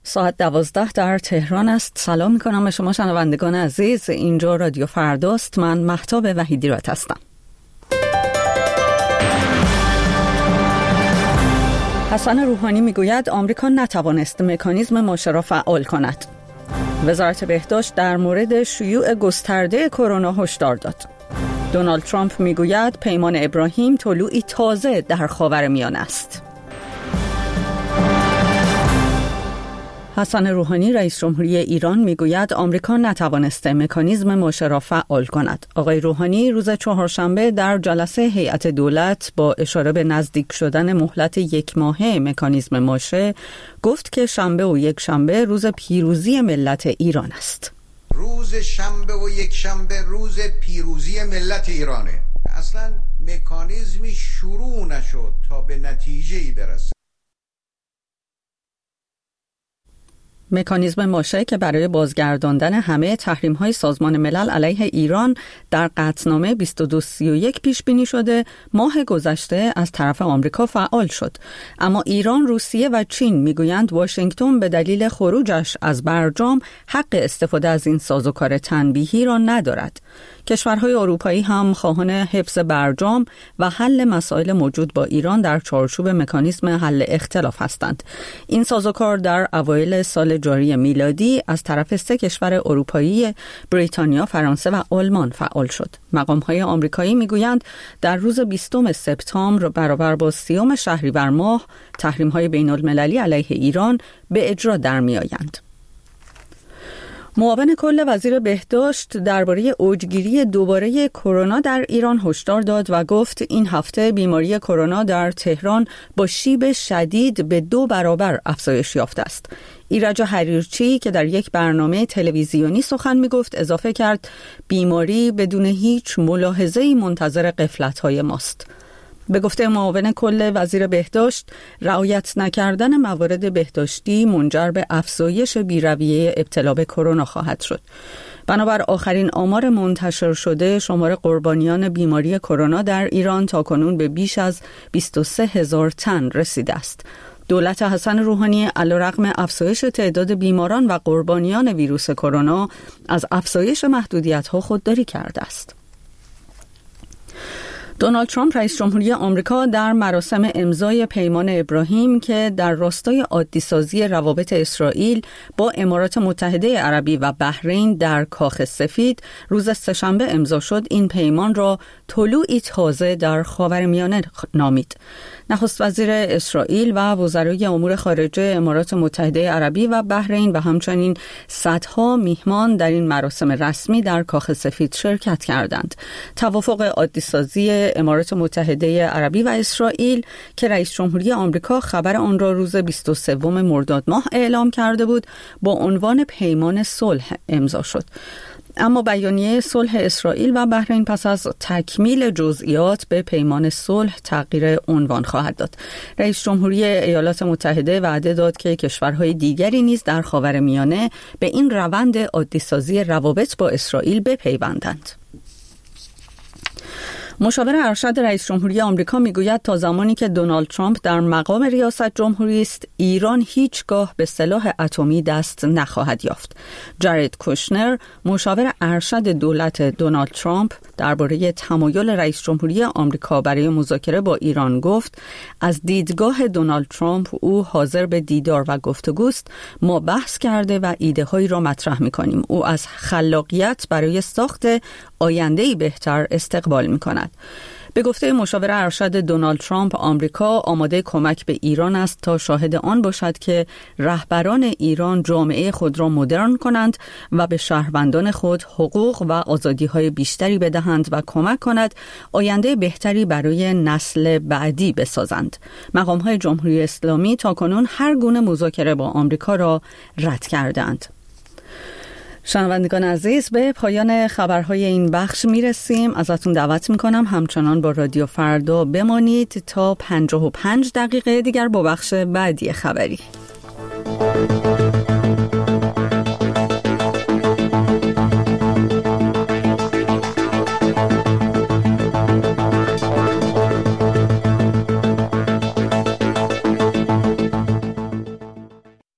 ساعت 12 در تهران است. سلام میکنم به شما شنوندگان عزیز. اینجا رادیو فرداست. من مهتاب وحیدیراد هستم. حسن روحانی میگوید آمریکا نتوانست مکانیزم ماشه را فعال کند. وزارت بهداشت در مورد شیوع گسترده کرونا هشدار داد. دونالد ترامپ میگوید پیمان ابراهیم طلوعی تازه در خاورمیانه است. حسن روحانی رئیس جمهوری ایران میگوید آمریکا نتوانسته مکانیزم ماشه را فعال کند. آقای روحانی روز چهارشنبه در جلسه هیئت دولت با اشاره به نزدیک شدن مهلت 1 ماهه مکانیزم ماشه گفت که شنبه و یک شنبه روز پیروزی ملت ایران است. روز شنبه و یک شنبه روز پیروزی ملت ایرانه. اصلا مکانیزمی شروع نشد تا به نتیجه‌ای برسه. مکانیزم ماشه که برای بازگرداندن همه تحریم‌های سازمان ملل علیه ایران در قطعنامه 2231 پیش بینی شده، ماه گذشته از طرف آمریکا فعال شد. اما ایران، روسیه و چین میگویند واشنگتن به دلیل خروجش از برجام حق استفاده از این سازوکار تنبیهی را ندارد. کشورهای اروپایی هم خواهان حفظ برجام و حل مسائل موجود با ایران در چارچوب مکانیزم حل اختلاف هستند. این سازوکار در اوایل سال جاری میلادی از طرف 3 کشور اروپایی بریتانیا، فرانسه و آلمان فعال شد. مقام‌های آمریکایی میگویند در روز 20 سپتامبر برابر با 30 شهریور ماه تحریم‌های بین‌المللی علیه ایران به اجرا در می‌آیند. معاون کل وزیر بهداشت درباره اوجگیری دوباره کرونا در ایران هشدار داد و گفت این هفته بیماری کرونا در تهران با شیب شدید به 2 برابر افزایش یافته است. ایرج حریرچی که در یک برنامه تلویزیونی سخن می‌گفت اضافه کرد بیماری بدون هیچ ملاحظه‌ای منتظر غفلت‌های ماست. به گفته معاون کل وزیر بهداشت، رعایت نکردن موارد بهداشتی منجر به افزایش بی‌رویه ابتلا به کرونا خواهد شد. بنابر آخرین آمار منتشر شده، شمار قربانیان بیماری کرونا در ایران تاکنون به بیش از 23,000 تن رسیده است. دولت حسن روحانی علیرغم افزایش تعداد بیماران و قربانیان ویروس کرونا از افزایش محدودیت‌ها خودداری کرده است. دونالد ترامپ رئیس جمهوری آمریکا در مراسم امضای پیمان ابراهیم که در راستای عادی‌سازی روابط اسرائیل با امارات متحده عربی و بحرین در کاخ سفید روز سه‌شنبه امضا شد، این پیمان را طلوعی تازه در خاورمیانه نامید. نخست وزیر اسرائیل و وزرای امور خارجه امارات متحده عربی و بحرین و همچنین صدها میهمان در این مراسم رسمی در کاخ سفید شرکت کردند. توافق عادی‌سازی امارات متحده عربی و اسرائیل که رئیس جمهوری آمریکا خبر آن را روز 23 مرداد ماه اعلام کرده بود، با عنوان پیمان صلح امضا شد. اما بیانیه صلح اسرائیل و بحرین پس از تکمیل جزئیات به پیمان صلح تغییر عنوان خواهد داد. رئیس جمهوری ایالات متحده وعده داد که کشورهای دیگری نیز در خاورمیانه به این روند عادی‌سازی روابط با اسرائیل بپیوندند. مشاور ارشد رئیس جمهوری آمریکا میگوید تا زمانی که دونالد ترامپ در مقام ریاست جمهوری است، ایران هیچگاه به سلاح اتمی دست نخواهد یافت. جارد کوشنر، مشاور ارشد دولت دونالد ترامپ درباره تمایل رئیس جمهوری آمریکا برای مذاکره با ایران گفت از دیدگاه دونالد ترامپ او حاضر به دیدار و گفتگوست. ما بحث کرده و ایده هایی را مطرح می‌کنیم. او از خلاقیت برای ساخت آینده‌ای بهتر استقبال می‌کند. به گفته مشاور ارشد دونالد ترامپ، آمریکا آماده کمک به ایران است تا شاهد آن باشد که رهبران ایران جامعه خود را مدرن کنند و به شهروندان خود حقوق و آزادی‌های بیشتری بدهند و کمک کند آینده بهتری برای نسل بعدی بسازند. مقام‌های جمهوری اسلامی تاکنون هر گونه مذاکره با آمریکا را رد کردند. شنوندگان عزیز، به پایان خبرهای این بخش میرسیم. ازتون دعوت میکنم همچنان با رادیو فردا بمانید تا 55 دقیقه دیگر با بخش بعدی خبری.